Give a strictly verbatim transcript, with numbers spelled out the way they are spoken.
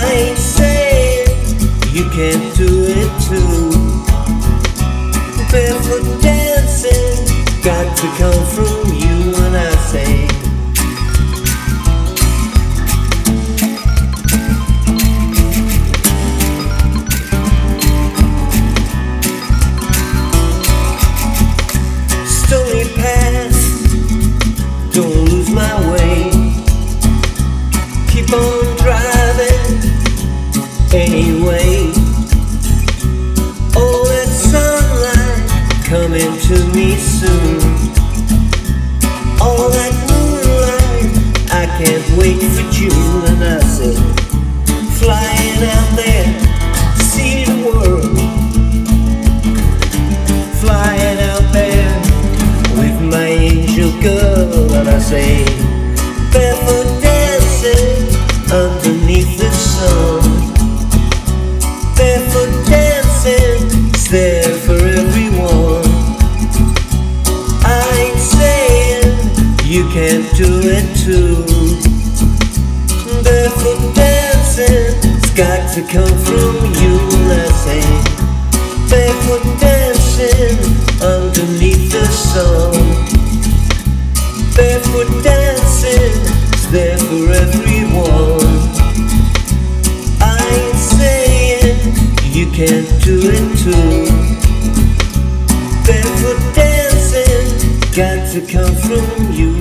ain't saying you can't do it too. Barefoot dancing got to come from you when I say stony path, don't lose my way. Keep on driving anyway. Oh, that sunlight coming to me soon. All that moonlight, I can't wait for June. And I said, flying out there to see the world. Flying out there with my angel girl. And I say, barefoot dancing underneath the sun. Barefoot dancing is there for everyone. I ain't saying you can't do it too. Barefoot dancing's got to come from you. And I say, barefoot dancing underneath the sun. Barefoot dancing is there for everyone. I ain't saying you can't do it too. Barefoot dancing got to come from you.